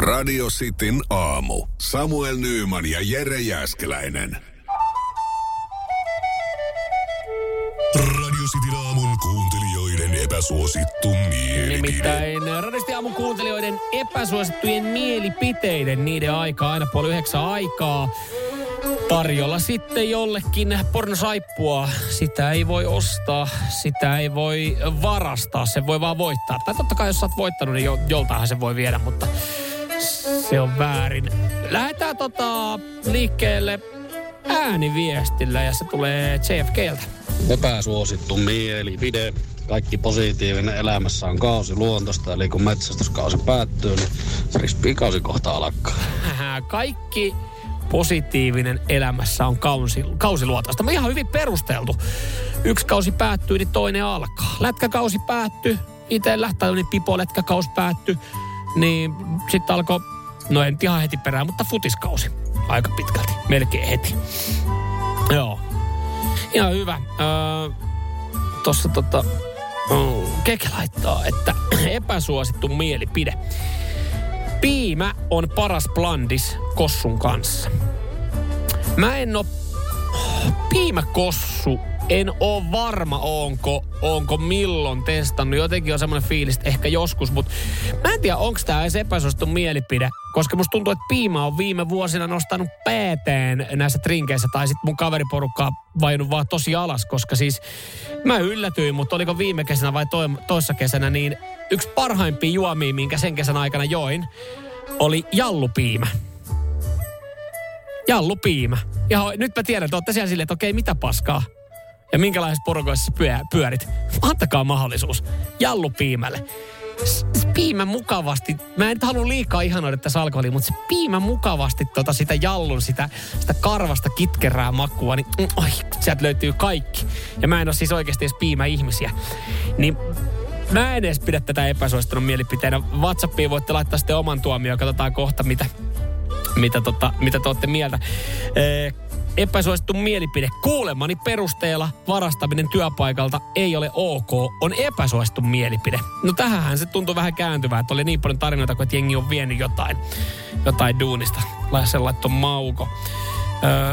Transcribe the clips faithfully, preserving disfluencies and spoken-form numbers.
Radio Cityn aamu. Samuel Nyyman ja Jere Jääskeläinen. Radio Cityn aamun kuuntelijoiden epäsuosittu mielipide. Nimittäin Radio Cityn aamun kuuntelijoiden epäsuosittujen mielipiteiden, niiden aika aina puoli yhdeksän aikaa. Tarjolla sitten jollekin pornosaippua. Sitä ei voi ostaa, sitä ei voi varastaa, se voi vaan voittaa. Tai totta kai jos sä oot voittanut, niin joltainhan se voi viedä, mutta se on väärin. Lähdetään tota liikkeelle ääniviestillä ja se tulee J F K:ltä. Epäsuosittu mielipide. Kaikki positiivinen elämässä on kausiluontoista, eli kun metsästyskausi päättyy, niin rispiikausi kohta alkaa. Kaikki positiivinen elämässä on kausi, kausiluontoista. Mä ihan hyvin perusteltu. Yksi kausi päättyy, niin toinen alkaa. Lätkäkausi päättyi, itsellä, tai niin pipo lätkäkausi päättyi, niin sitten alkoi, no en ihan heti perään, mutta futiskausi. Aika pitkälti, melkein heti. Joo. Ihan hyvä. Öö, Tossa tota, oh, Keke laittaa, että epäsuosittu mielipide. Piimä on paras blandis kossun kanssa. Mä en oo piimäkossu, en oo varma onko, onko milloin testannut. Jotenkin on semmoinen fiilis, että ehkä joskus, mutta mä en tiedä, onko tää edes epäsuosittu mielipide. Koska musta tuntuu, että piima on viime vuosina nostanut pääteen näissä trinkeissä. Tai sit mun kaveriporukka on vajunut vaan tosi alas, koska siis mä yllätyin, mutta oliko viime kesänä vai to, toissa kesänä, niin yksi parhaimpia juomia, minkä sen kesän aikana join, oli jallupiimä. Jallupiimä. Ja nyt mä tiedän, että ootte siellä silleen, että okei, mitä paskaa? Ja minkälaisessa porukoissa pyörit? Antakaa mahdollisuus. Jallupiimälle. Se piimä mukavasti, mä en halua liikaa ihanoida tässä alkoholia, mutta se piimä mukavasti tota sitä jallun, sitä, sitä karvasta kitkerää makua, niin mm, oi, sieltä löytyy kaikki. Ja mä en ole siis oikeasti edes piimäihmisiä. Niin mä en edes pidä tätä epäsuosittunut mielipiteenä. WhatsAppiin voitte laittaa sitten oman tuomioon, katsotaan kohta mitä, mitä, tota, mitä te ootte mieltä. Ee, Epäsuosittu mielipide. Kuulemani perusteella varastaminen työpaikalta ei ole ok. On epäsuosittu mielipide. No tähänhän se tuntuu vähän kääntyvää, että oli niin paljon tarinoita, kun jengi on vienyt jotain, jotain duunista. Sen laittoi Mauko. Öö,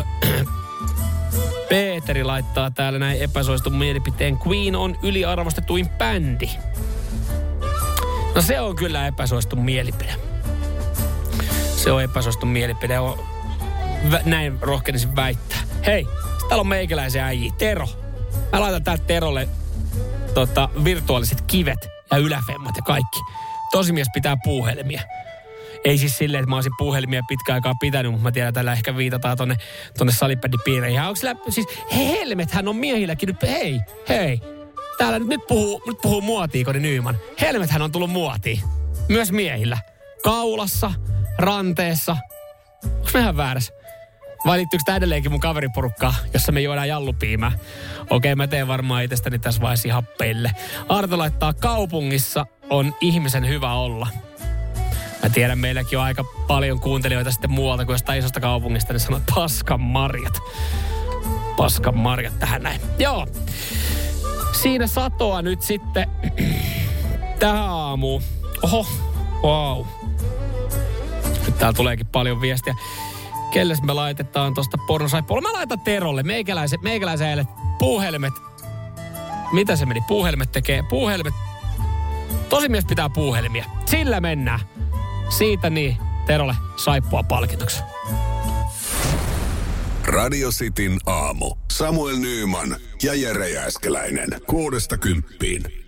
Peeteri laittaa täällä näin epäsuosittu mielipiteen. Queen on yliarvostetuin bändi. No se on kyllä epäsuosittu mielipide. Se on epäsuosittu mielipide. On näin rohkenisin väittää. Hei, täällä on meikäläisen äijä, Tero. Mä laitan täältä Terolle tota, virtuaaliset kivet ja yläfemmat ja kaikki. Tosimies pitää puuhelmia. Ei siis silleen, että mä olisin puuhelmia pitkään aikaa pitänyt, mutta mä tiedän, että tällä ehkä viitataan tonne, tonne salipädipiireihin. Onko sillä, siis helmethän on miehilläkin nyt, hei, hei. Täällä nyt, nyt puhuu, nyt puhuu muotia, Kodi Nyyman. Helmethän on tullut muotiin. Myös miehillä. Kaulassa, ranteessa. Onko mä ihan väärässä? Vai liittyykö tämä edelleenkin mun kaveriporukkaa, jossa me juodaan jallupiimää? Okei, mä teen varmaan itsestäni tässä vaiheessa ihan pelle. Arto laittaa, kaupungissa on ihmisen hyvä olla. Mä tiedän, meilläkin on aika paljon kuuntelijoita sitten muualta kuin jostain isosta kaupungista, niin sanoo paskan marjat. Paskan marjat tähän näin. Joo. Siinä satoa nyt sitten tähän aamuun. Oho, wow. Nyt täällä tuleekin paljon viestiä. Kelles me laitetaan tosta pornosaippua? Mä laitan Terolle. Meikäläisen, meikäläisen äijälle puuhelmet. Mitä se meni? Puuhelmet tekee. Puuhelmet. Tosimies pitää puuhelmia. Sillä mennään. Siitä niin. Terolle saippua palkinnoksi. Radio Cityn aamu. Samuel Nyyman ja Jere Jääskeläinen. Kuudesta kymppiin.